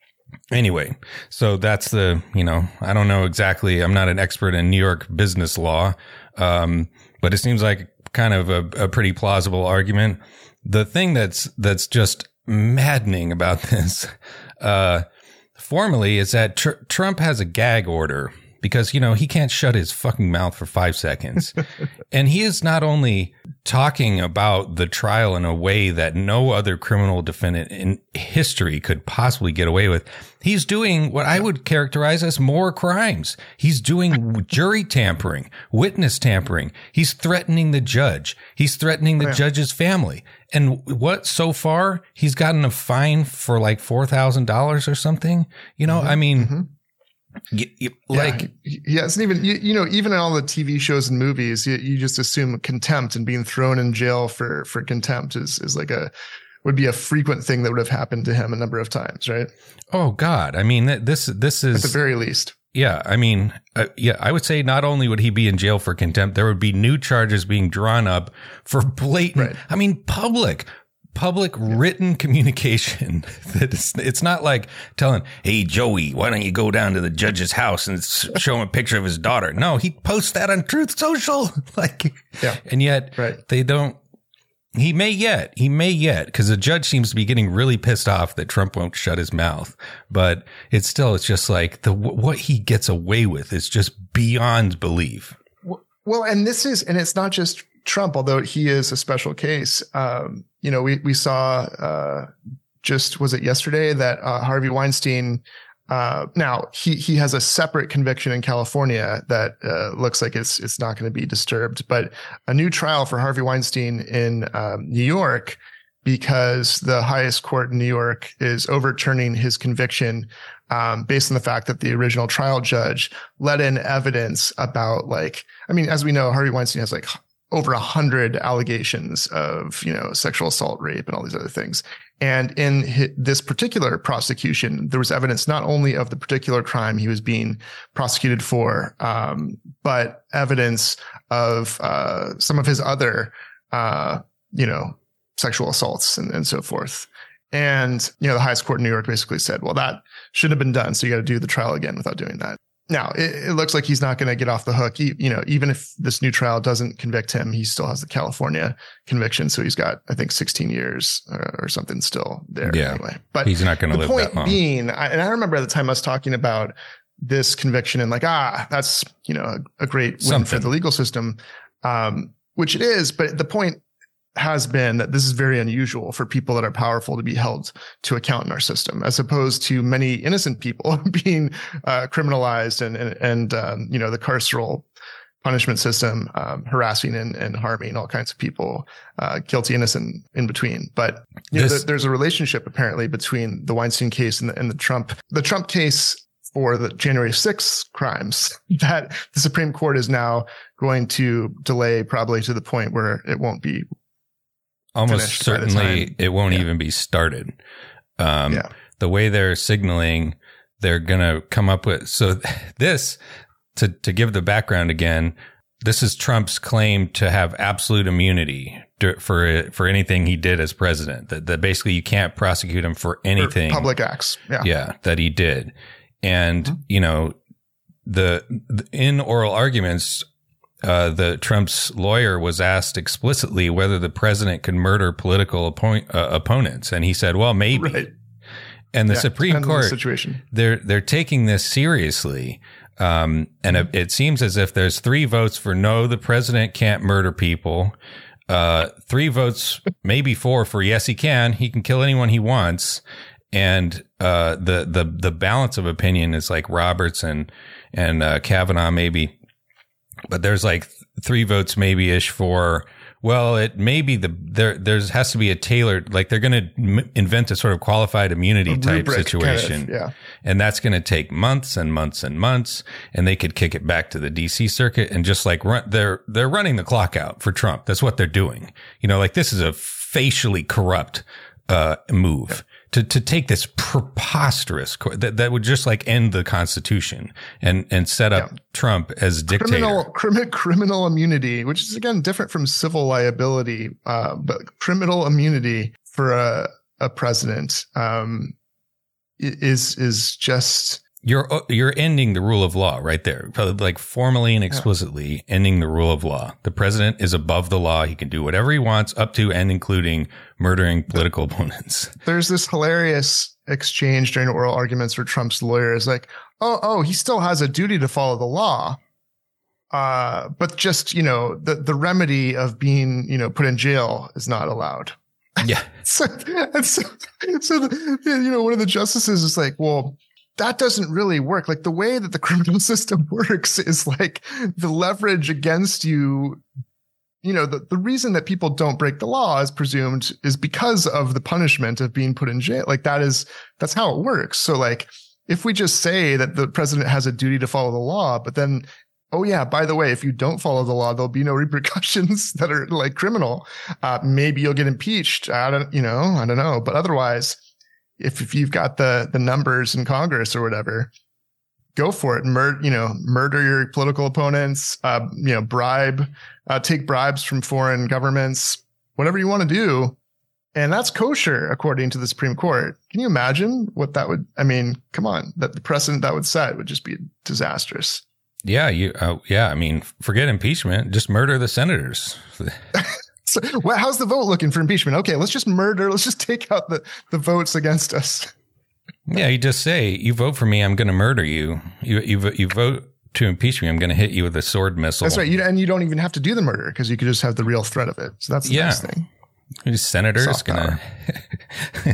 Anyway, so that's the, you know, I don't know exactly. I'm not an expert in New York business law. Um, but it seems like kind of a, a pretty plausible argument. The thing that's, that's just maddening about this, uh, formally is that tr- Trump has a gag order because, you know, he can't shut his fucking mouth for five seconds. And he is not only talking about the trial in a way that no other criminal defendant in history could possibly get away with. He's doing what I would characterize as more crimes. He's doing jury tampering, witness tampering. He's threatening the judge. He's threatening the yeah. judge's family. And what, so far, he's gotten a fine for like four thousand dollars or something. You know, mm-hmm. I mean, mm-hmm. You, you, like, yeah, yeah, it's not even, you, you know, even in all the T V shows and movies, you, you just assume contempt, and being thrown in jail for, for contempt is, is like a, would be a frequent thing that would have happened to him a number of times. Right. Oh God. I mean, this, this is at the very least. Yeah. I mean, uh, yeah, I would say not only would he be in jail for contempt, there would be new charges being drawn up for blatant, right. I mean, public, public written communication. That it's, it's not like telling, hey, Joey, why don't you go down to the judge's house and show him a picture of his daughter? No, he posts that on Truth Social. Like, yeah. And yet right. they don't, he may yet, he may yet, because the judge seems to be getting really pissed off that Trump won't shut his mouth. But it's still, it's just like the, what he gets away with is just beyond belief. Well, and this is, and it's not just Trump, although he is a special case. Um, you know, we, we saw, uh, just, was it yesterday that, uh, Harvey Weinstein, uh, now he, he has a separate conviction in California that, uh, looks like it's, it's not going to be disturbed, but a new trial for Harvey Weinstein in, um, New York, because the highest court in New York is overturning his conviction, um, based on the fact that the original trial judge let in evidence about, like, I mean, as we know, Harvey Weinstein has like over a hundred allegations of, you know, sexual assault, rape, and all these other things. And in his, this particular prosecution, there was evidence not only of the particular crime he was being prosecuted for, um, but evidence of, uh, some of his other, uh, you know, sexual assaults and, and so forth. And, you know, the highest court in New York basically said, well, that should have been done. So you got to do the trial again without doing that. Now, it, it looks like he's not going to get off the hook. He, you know, even if this new trial doesn't convict him, he still has the California conviction. So he's got, I think, sixteen years or, or something still there. Yeah. Anyway, but he's not going to live that long. The point being, I, and I remember at the time I was talking about this conviction and like, ah, that's, you know, a, a great win something. for the legal system, um, which it is. But the point has been that this is very unusual for people that are powerful to be held to account in our system, as opposed to many innocent people being uh, criminalized and, and, and um, you know, the carceral punishment system um, harassing and, and harming all kinds of people, uh, guilty, innocent, in between. But you this- know, th- there's a relationship apparently between the Weinstein case and the, and the Trump, the Trump case for the January sixth crimes that the Supreme Court is now going to delay, probably to the point where it won't be almost certainly it won't yeah. even be started. Um, yeah. The way they're signaling, they're going to come up with, so this, to, to give the background again, this is Trump's claim to have absolute immunity for, for anything he did as president, that, that basically you can't prosecute him for anything. For public acts. Yeah. Yeah. That he did. And, mm-hmm. you know, the, the in oral arguments, Uh, the Trump's lawyer was asked explicitly whether the president could murder political oppo- uh, opponents. And he said, well, maybe. Right. And the yeah, Supreme Court, the situation. they're, they're taking this seriously. Um, and it, it seems as if there's three votes for no, the president can't murder people. uh, three votes, maybe four for yes, he can. He can kill anyone he wants. And uh, the the the balance of opinion is like Roberts and and uh, Kavanaugh maybe, but there's like three votes maybe ish for. Well, it may be the there. There's has to be a tailored, like they're going to m- invent a sort of qualified immunity type situation, kind of, yeah. And that's going to take months and months and months. And they could kick it back to the D C circuit and just like run. They're they're running the clock out for Trump. That's what they're doing. You know, like this is a facially corrupt uh move. Yeah. To, to take this preposterous that that would just like end the Constitution and and set up yeah. Trump as dictator. Criminal, criminal criminal immunity, which is again different from civil liability, uh, but criminal immunity for a a president um, is is just. You're you're ending the rule of law right there, like formally and explicitly yeah. ending the rule of law. The president is above the law. He can do whatever he wants, up to and including murdering political opponents. There's this hilarious exchange during oral arguments where Trump's lawyer is like, "Oh, oh, he still has a duty to follow the law, uh, but just you know, the the remedy of being you know put in jail is not allowed." Yeah. so, so, so the, you know, one of the justices is like, "Well, that doesn't really work. Like the way that the criminal system works is like the leverage against you. You know, the, the reason that people don't break the law is presumed is because of the punishment of being put in jail. Like that is, that's how it works. So like, if we just say that the president has a duty to follow the law, but then, oh yeah, by the way, if you don't follow the law, there'll be no repercussions that are like criminal. Uh, maybe you'll get impeached. I don't, you know, I don't know. But otherwise, If if you've got the the numbers in Congress or whatever, go for it. Murder, you know, murder your political opponents. Uh, you know, bribe, uh, take bribes from foreign governments. Whatever you want to do, and that's kosher according to the Supreme Court. Can you imagine what that would? I mean, come on, that the precedent that would set would just be disastrous. Yeah, you. Uh, yeah, I mean, forget impeachment. Just murder the senators. So, well, how's the vote looking for impeachment? Okay, let's just murder. Let's just take out the, the votes against us. Yeah, you just say, you vote for me, I'm going to murder you. You you you vote to impeach me, I'm going to hit you with a sword missile. That's right. You, and you don't even have to do the murder because you could just have the real threat of it. So that's the yeah. nice thing. These senators going to...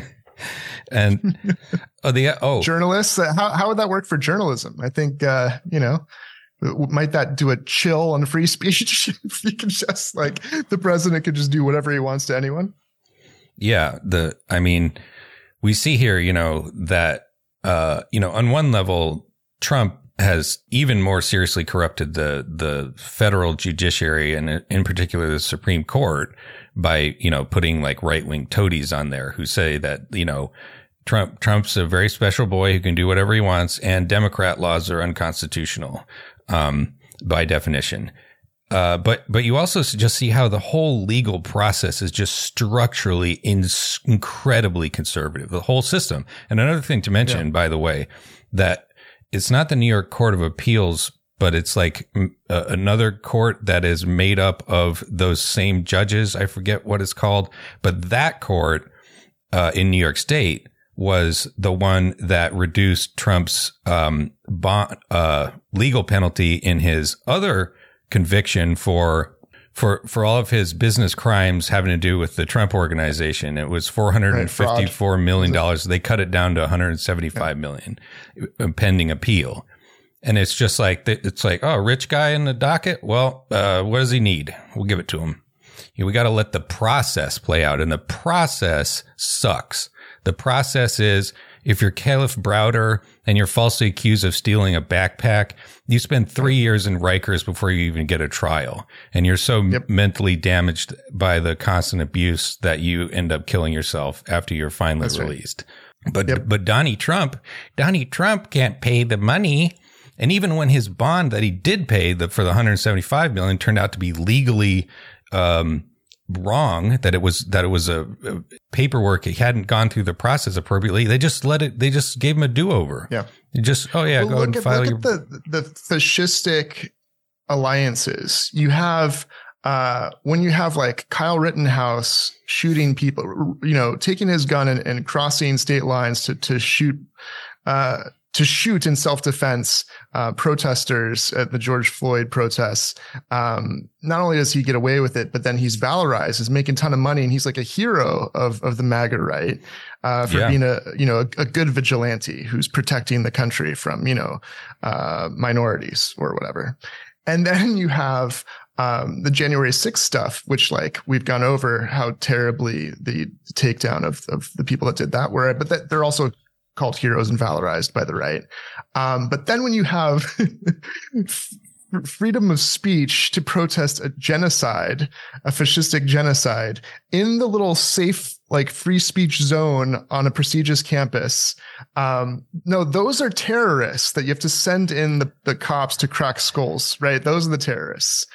and oh, the oh journalists. Uh, how how would that work for journalism? I think uh, you know. Might that do a chill on free speech if you can just like the president could just do whatever he wants to anyone? Yeah. The, I mean, we see here, you know, that, uh, you know, on one level, Trump has even more seriously corrupted the, the federal judiciary and in particular the Supreme Court by, you know, putting like right wing toadies on there who say that, you know, Trump, Trump's a very special boy who can do whatever he wants and Democrat laws are unconstitutional. Um, by definition. Uh, but, but you also just see how the whole legal process is just structurally in, incredibly conservative, the whole system. And another thing to mention, yeah. by the way, that it's not the New York Court of Appeals, but it's like uh, another court that is made up of those same judges. I forget what it's called, but that court, uh, in New York State was the one that reduced Trump's um, bond, uh, legal penalty in his other conviction for for for all of his business crimes having to do with the Trump organization. It was four hundred fifty-four million dollars. They cut it down to one hundred seventy-five million pending appeal. And it's just like, it's like, oh, rich guy in the docket. Well, uh, what does he need? We'll give it to him. You know, we got to let the process play out, and the process sucks. The process is, if you're Caliph Browder and you're falsely accused of stealing a backpack, you spend three years in Rikers before you even get a trial. And you're so yep. mentally damaged by the constant abuse that you end up killing yourself after you're finally That's released. Right. But, yep. but Donnie Trump, Donnie Trump can't pay the money. And even when his bond that he did pay the, for the one hundred seventy-five million dollars turned out to be legally, um, wrong, that it was that it was a, a paperwork, it hadn't gone through the process appropriately, they just let it they just gave him a do-over. Yeah. You just oh yeah well, go ahead and at, file look your at the the fascistic alliances you have. Uh, when you have like Kyle Rittenhouse shooting people, you know, taking his gun and, and crossing state lines to to shoot uh to shoot in self-defense uh, protesters at the George Floyd protests. Um, not only does he get away with it, but then he's valorized, is making a ton of money, and he's like a hero of of the MAGA right uh, for yeah. being a you know a, a good vigilante who's protecting the country from you know uh, minorities or whatever. And then you have um, the January sixth stuff, which like we've gone over how terribly the takedown of of the people that did that were, but that they're also called heroes and valorized by the right. Um, but then when you have freedom of speech to protest a genocide, a fascistic genocide in the little safe, like free speech zone on a prestigious campus. Um, no, those are terrorists that you have to send in the, the cops to crack skulls, right? Those are the terrorists.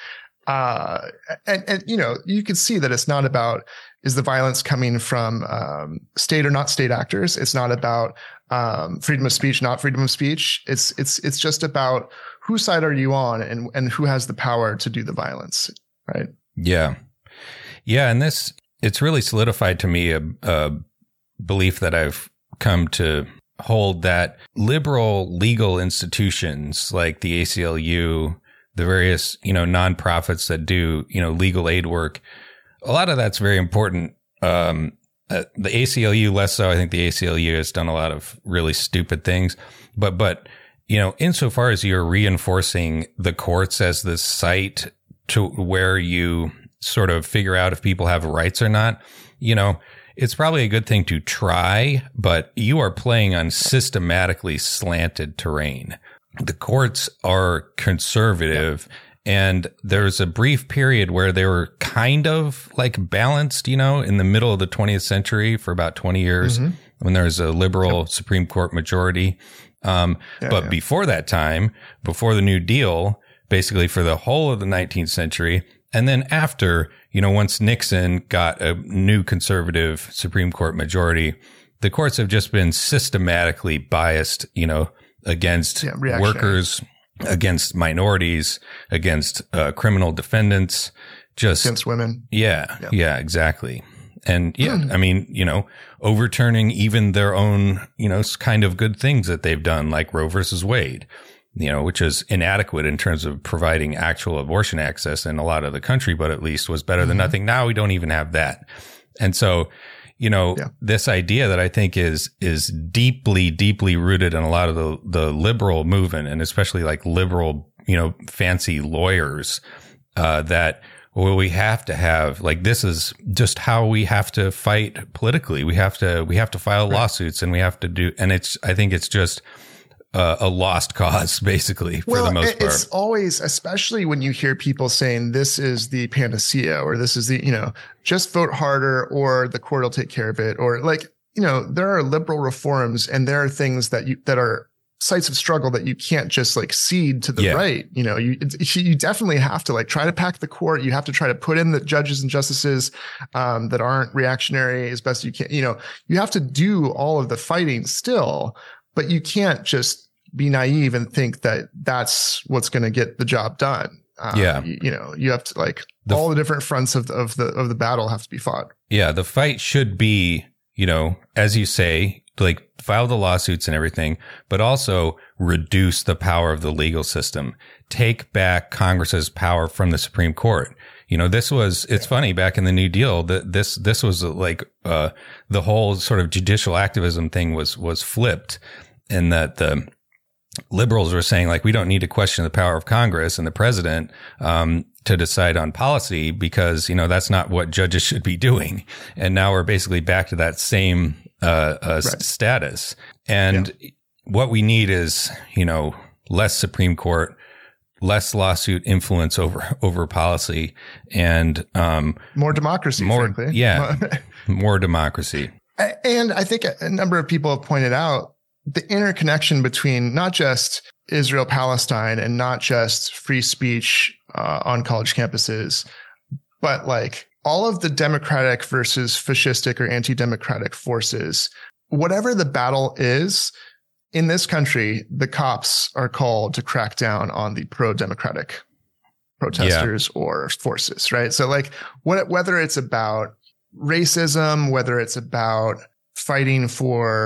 Uh, and, and, you know, you can see that it's not about, is the violence coming from um, state or not state actors? It's not about um, freedom of speech, not freedom of speech. It's it's it's just about whose side are you on, and and who has the power to do the violence, right? Yeah, yeah, and this it's really solidified to me a, a belief that I've come to hold, that liberal legal institutions like the A C L U, the various you know nonprofits that do you know legal aid work, a lot of that's very important. Um, uh, the A C L U less so. I think the A C L U has done a lot of really stupid things, but, but, you know, insofar as you're reinforcing the courts as the site to where you sort of figure out if people have rights or not, you know, it's probably a good thing to try, but you are playing on systematically slanted terrain. The courts are conservative. Yeah. And there's a brief period where they were kind of like balanced, you know, in the middle of the twentieth century for about twenty years mm-hmm. when there was a liberal yep. Supreme Court majority. Um, yeah, but yeah. before that time, before the New Deal, basically for the whole of the nineteenth century, and then after, you know, once Nixon got a new conservative Supreme Court majority, the courts have just been systematically biased, you know, against yeah, workers, against minorities, against uh, criminal defendants, just against women. Yeah, yeah, yeah exactly. And yeah, mm. I mean, you know, overturning even their own, you know, kind of good things that they've done, like Roe versus Wade, you know, which is inadequate in terms of providing actual abortion access in a lot of the country, but at least was better mm-hmm. than nothing. Now we don't even have that. And so, you know, yeah. this idea that I think is, is deeply, deeply rooted in a lot of the, the liberal movement, and especially like liberal, you know, fancy lawyers, uh, that, well, we have to have, like, this is just how we have to fight politically. We have to, we have to file right. lawsuits, and we have to do, and it's, I think it's just, Uh, a lost cause, basically, for well, the most part. It's always, especially when you hear people saying this is the panacea, or this is the, you know, just vote harder, or the court will take care of it, or like, you know, there are liberal reforms, and there are things that you, that are sites of struggle that you can't just like cede to the yeah. right. You know, you, you definitely have to like try to pack the court. You have to try to put in the judges and justices um, that aren't reactionary as best you can. You know, you have to do all of the fighting still. But you can't just be naive and think that that's what's going to get the job done. Um, yeah. You, you know, you have to like the, all the different fronts of the, of the, of the battle have to be fought. Yeah. The fight should be, you know, as you say, like file the lawsuits and everything, but also reduce the power of the legal system, take back Congress's power from the Supreme Court. You know, this was, it's yeah. funny, back in the New Deal, that this, this was like, uh, the whole sort of judicial activism thing was, was flipped, and that the liberals were saying, like, we don't need to question the power of Congress and the president, um, to decide on policy, because, you know, that's not what judges should be doing. And now we're basically back to that same, uh, uh right. status. And yeah. what we need is, you know, less Supreme Court, less lawsuit influence over, over policy, and, um, more democracy, more, frankly. Yeah, more democracy. And I think a number of people have pointed out the interconnection between not just Israel, Palestine, and not just free speech uh, on college campuses, but like all of the democratic versus fascistic or anti-democratic forces. Whatever the battle is, in this country, the cops are called to crack down on the pro-democratic protesters yeah. or forces, right? So like what, whether it's about racism, whether it's about fighting for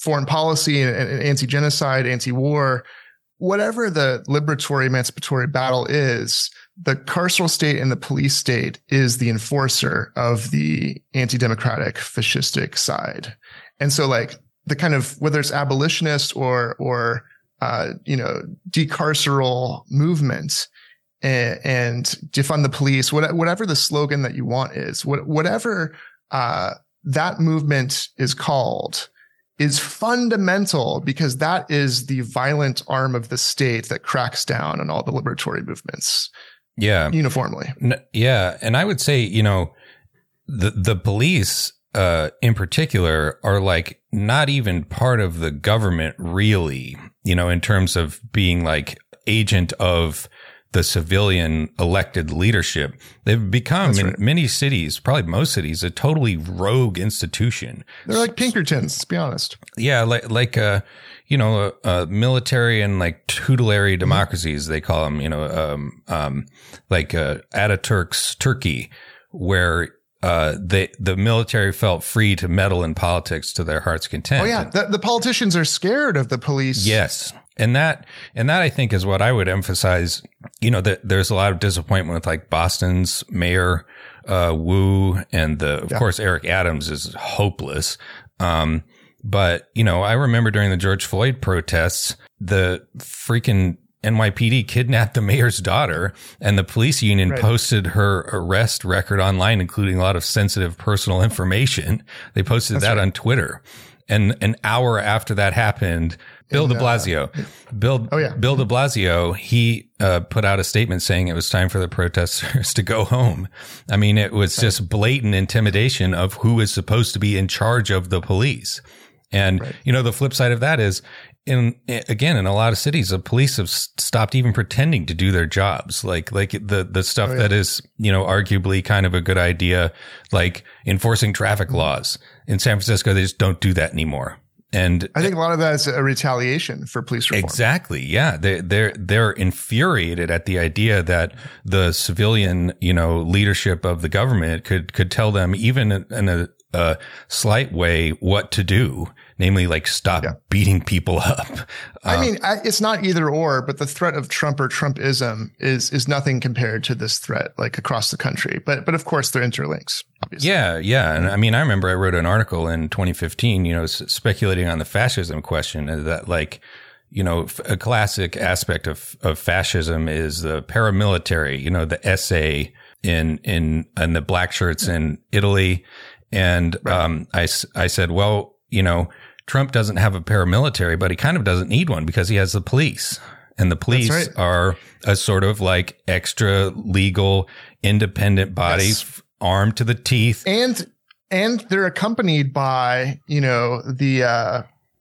foreign policy and, and anti-genocide, anti-war, whatever the liberatory emancipatory battle is, the carceral state and the police state is the enforcer of the anti-democratic fascistic side. And so like the kind of, whether it's abolitionist or, or, uh, you know, decarceral movement and, and defund the police, whatever the slogan that you want is, whatever, uh, that movement is called, is fundamental because that is the violent arm of the state that cracks down on all the liberatory movements. Yeah. Uniformly. Yeah. And I would say, you know, the, the police, uh, in particular are like not even part of the government really, you know, in terms of being like agent of the civilian elected leadership. They've become That's in right. many cities, probably most cities, a totally rogue institution. They're like Pinkertons, to be honest. Yeah. Like, like, uh, you know, uh, military and like tutelary democracies, mm-hmm. they call them, you know, um, um, like, uh, Ataturk's Turkey, where, uh, they, the military felt free to meddle in politics to their heart's content. Oh yeah. The, the politicians are scared of the police. Yes. And that, and that I think is what I would emphasize. You know, that there's a lot of disappointment with like Boston's mayor, uh, Wu, and the, of yeah. course, Eric Adams is hopeless. Um, but you know, I remember during the George Floyd protests, the freaking N Y P D kidnapped the mayor's daughter, and the police union right. posted her arrest record online, including a lot of sensitive personal information. They posted That's that right. on Twitter. And an hour after that happened, Bill de Blasio, uh, Bill, oh, yeah. Bill de Blasio, he uh, put out a statement saying it was time for the protesters to go home. I mean, it was right. just blatant intimidation of who is supposed to be in charge of the police. And, right. you know, the flip side of that is, in again, in a lot of cities, the police have stopped even pretending to do their jobs. Like, like the, the stuff oh, yeah. that is, you know, arguably kind of a good idea, like enforcing traffic laws. In San Francisco, they just don't do that anymore. And I think a lot of that is a retaliation for police reform. Exactly. Yeah. They, they're, they're infuriated at the idea that the civilian, you know, leadership of the government could, could tell them even in a, a slight way what to do, namely like stop yeah. beating people up. I um, mean, I, it's not either or, but the threat of Trump or Trumpism is, is nothing compared to this threat, like across the country. But, but of course they're interlinks. Obviously. Yeah. Yeah. And I mean, I remember I wrote an article in twenty fifteen, you know, speculating on the fascism question that like, you know, a classic aspect of, of fascism is the paramilitary, you know, the S A in, in, and the black shirts in Italy. And, right. um, I, I said, well, you know, Trump doesn't have a paramilitary, but he kind of doesn't need one because he has the police. And the police right. are a sort of like extra legal, independent body yes. armed to the teeth. And, and they're accompanied by, you know, the, uh,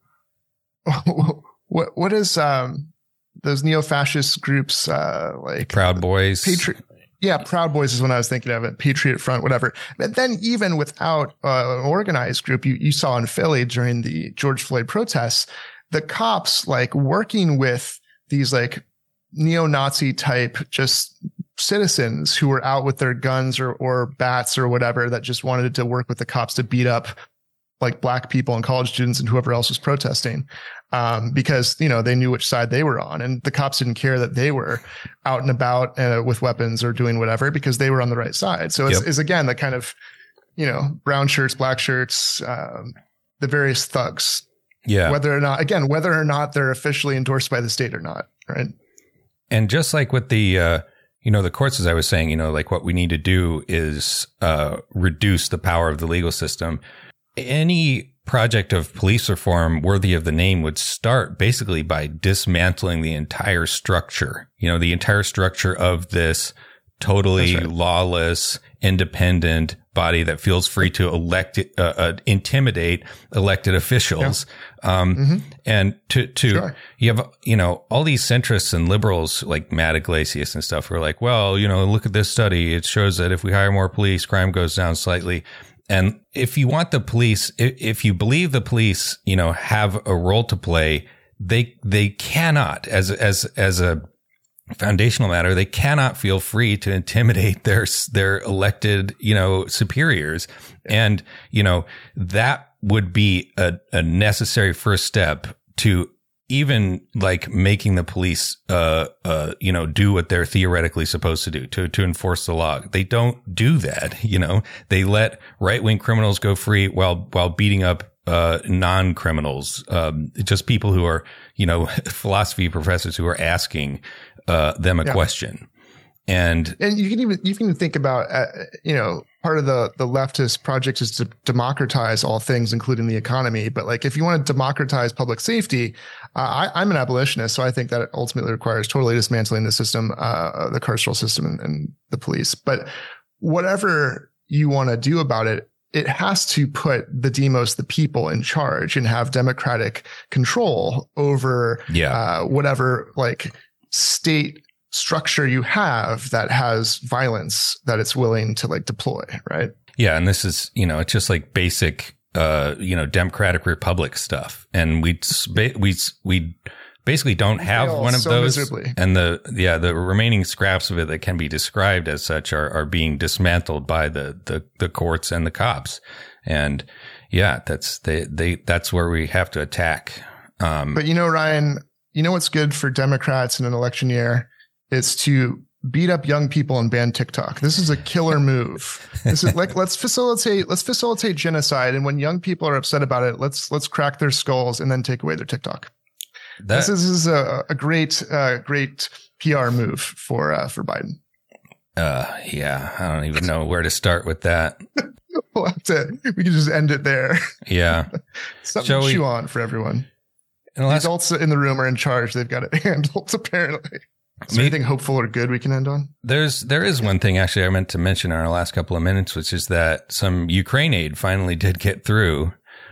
what, what is, um, those neo-fascist groups, uh, like Proud Boys. Patri- yeah. Proud Boys is when I was thinking of it. Patriot Front, whatever. But then even without uh, an organized group, you, you saw in Philly during the George Floyd protests, the cops like working with these like neo-Nazi type just citizens who were out with their guns or, or bats or whatever that just wanted to work with the cops to beat up like black people and college students and whoever else was protesting. Um, because, you know, they knew which side they were on, and the cops didn't care that they were out and about uh, with weapons or doing whatever because they were on the right side. So it's, yep. it's again, the kind of, you know, brown shirts, black shirts, um, the various thugs. Yeah. Whether or not, again, whether or not they're officially endorsed by the state or not. Right. And just like with the, uh, you know, the courts, as I was saying, you know, like what we need to do is, uh, reduce the power of the legal system. Any project of police reform worthy of the name would start basically by dismantling the entire structure, you know, the entire structure of this totally right. lawless, independent body that feels free to elect, uh, uh, intimidate elected officials. Yeah. Um, mm-hmm. and to, to, sure. you have, you know, all these centrists and liberals like Matt Iglesias and stuff who are like, well, you know, look at this study. It shows that if we hire more police, crime goes down slightly. And if you want the police, if you believe the police, you know, have a role to play, they, they cannot, as, as, as a foundational matter, they cannot feel free to intimidate their, their elected, you know, superiors. And, you know, that would be a, a necessary first step to even like making the police, uh, uh, you know, do what they're theoretically supposed to do to, to enforce the law. They don't do that. You know, they let right wing criminals go free while, while beating up, uh, non-criminals, um, just people who are, you know, philosophy professors who are asking, uh, them a yeah. question. And, and you can even, you can think about, uh, you know, part of the, the leftist project is to democratize all things, including the economy. But like, if you want to democratize public safety, uh, I, I'm an abolitionist. So I think that it ultimately requires totally dismantling the system, uh, the carceral system and, and the police. But whatever you want to do about it, it has to put the demos, the people, in charge and have democratic control over yeah. uh, whatever like state structure you have that has violence that it's willing to like deploy, right? Yeah. And this is, you know, it's just like basic, uh, you know, democratic republic stuff. And we, we, we basically don't have one of so those. Miserably. And the, yeah, the remaining scraps of it that can be described as such are, are being dismantled by the, the, the courts and the cops. And yeah, that's, they, they, that's where we have to attack. Um, but you know, Ryan, you know, what's good for Democrats in an election year? It's to beat up young people and ban TikTok. This is a killer move. This is like, let's facilitate, let's facilitate genocide. And when young people are upset about it, let's, let's crack their skulls and then take away their TikTok. That, this, is, this is a, a great, uh, great P R move for, uh, for Biden. Uh, yeah, I don't even know where to start with that. We'll have to, we can just end it there. Yeah. Something Shall to chew we, on for everyone. And the last, adults in the room are in charge. They've got it handled, apparently. Is there anything hopeful or good we can end on? There's, there is one thing actually I meant to mention in our last couple of minutes, which is that some Ukraine aid finally did get through.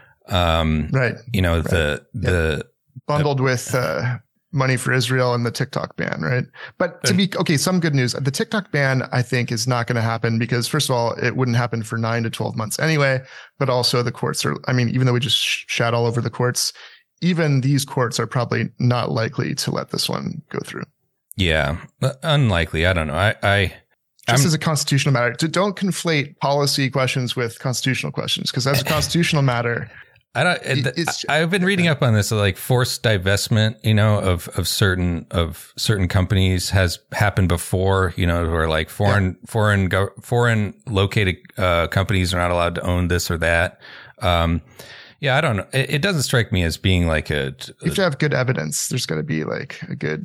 Um, right. You know, right. the, the, yep. bundled the, with, uh, money for Israel and the TikTok ban, right? But to be, okay, some good news. The TikTok ban, I think, is not going to happen because, first of all, it wouldn't happen for nine to twelve months anyway. But also the courts are, I mean, even though we just shat all over the courts, even these courts are probably not likely to let this one go through. Yeah, unlikely. I don't know. I, I just I'm, as a constitutional matter, don't conflate policy questions with constitutional questions, because as a constitutional matter, I don't. It's, I've been reading up on this, like forced divestment, you know, of of certain of certain companies has happened before, you know, where like foreign yeah. foreign foreign located uh, companies are not allowed to own this or that. Um, yeah, I don't know. It, it doesn't strike me as being like a. a you have to have good evidence. There's got to be like a good.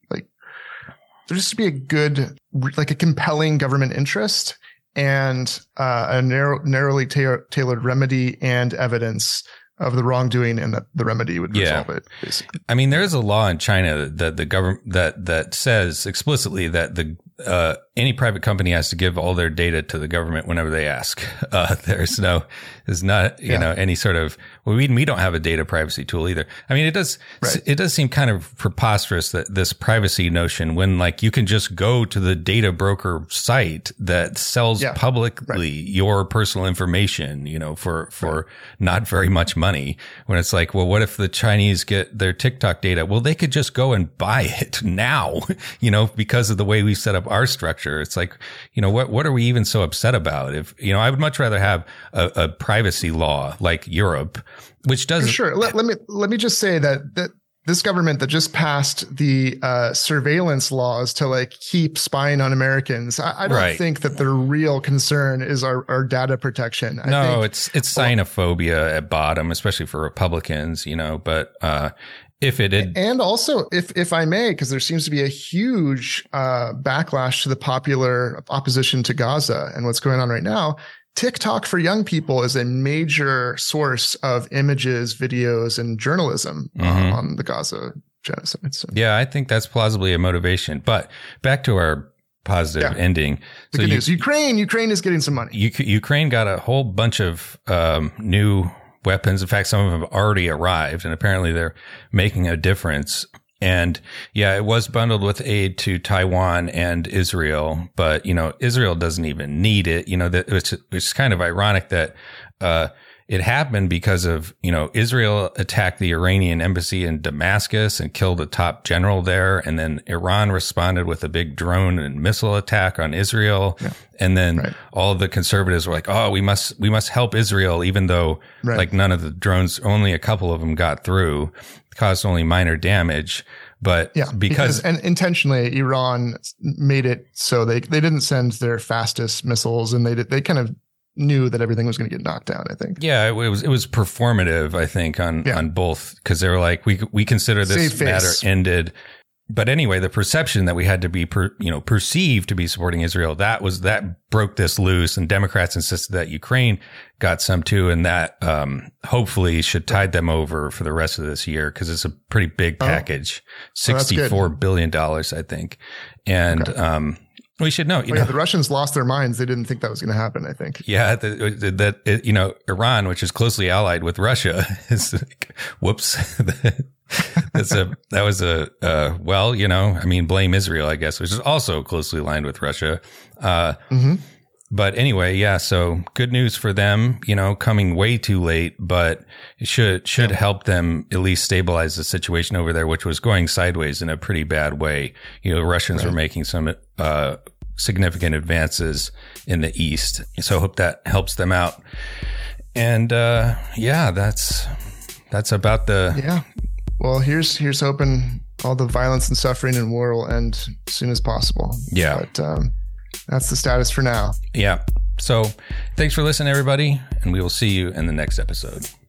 There has to be a good, like a compelling government interest and uh, a narrow, narrowly ta- tailored remedy and evidence of the wrongdoing, and that the remedy would resolve yeah. it. Basically, I mean, there is a law in China that the government that that says explicitly that the uh, any private company has to give all their data to the government whenever they ask. Uh, there's no, there's not, you yeah. know, any sort of, well, we, we don't have a data privacy tool either. I mean, it does, right. it does seem kind of preposterous that this privacy notion, when like you can just go to the data broker site that sells yeah. publicly right. your personal information, you know, for, for right. not very much money, when it's like, well, what if the Chinese get their TikTok data? Well, they could just go and buy it now, you know, because of the way we set up our structure. It's like, you know, what, what are we even so upset about? If, you know, I would much rather have a, a privacy law like Europe, which doesn't. Sure. Let, let me, let me just say that, that this government that just passed the uh, surveillance laws to like keep spying on Americans, I, I don't right. think that their real concern is our, our data protection. I no, think, it's, it's xenophobia well, at bottom, especially for Republicans, you know, but, uh, if it did. And also, if if I may, because there seems to be a huge uh, backlash to the popular opposition to Gaza and what's going on right now, TikTok for young people is a major source of images, videos, and journalism mm-hmm. uh, on the Gaza genocide. So. Yeah, I think that's plausibly a motivation. But back to our positive yeah. ending. The so good you, news. Ukraine, Ukraine is getting some money. U- Ukraine got a whole bunch of um, new weapons. In fact, some of them have already arrived, and apparently they're making a difference. And yeah, it was bundled with aid to Taiwan and Israel, but you know, Israel doesn't even need it. You know, that it's, it's kind of ironic that, uh, it happened because of, you know, Israel attacked the Iranian embassy in Damascus and killed a top general there. And then Iran responded with a big drone and missile attack on Israel. Yeah. And then right. all of the conservatives were like, oh, we must, we must help Israel, even though right. like none of the drones, only a couple of them got through, caused only minor damage. But yeah, because, because and intentionally Iran made it so they, they didn't send their fastest missiles, and they did, they kind of knew that everything was going to get knocked down, I think. Yeah, it was it was performative, I think, on yeah. on both, because they were like, we we consider this matter ended. But anyway, the perception that we had to be, per, you know, perceived to be supporting Israel, that was that broke this loose, and Democrats insisted that Ukraine got some too, and that um, hopefully should tide them over for the rest of this year, because it's a pretty big package, oh. sixty-four billion dollars, I think, and. Okay. um We should know. You oh, know, yeah, the Russians lost their minds. They didn't think that was going to happen, I think. Yeah, that, that you know, Iran, which is closely allied with Russia, is like, whoops. That's a that was a uh, well, you know, I mean, blame Israel, I guess, which is also closely aligned with Russia. Uh, mm-hmm. But anyway, yeah. So good news for them. You know, coming way too late, but it should should yeah. help them at least stabilize the situation over there, which was going sideways in a pretty bad way. You know, the Russians right. were making some uh, significant advances in the east, so I hope that helps them out. And uh, yeah, that's that's about the yeah. Well, here's here's hoping all the violence and suffering and war will end as soon as possible. Yeah. But um, that's the status for now. Yeah. So thanks for listening, everybody, and we will see you in the next episode.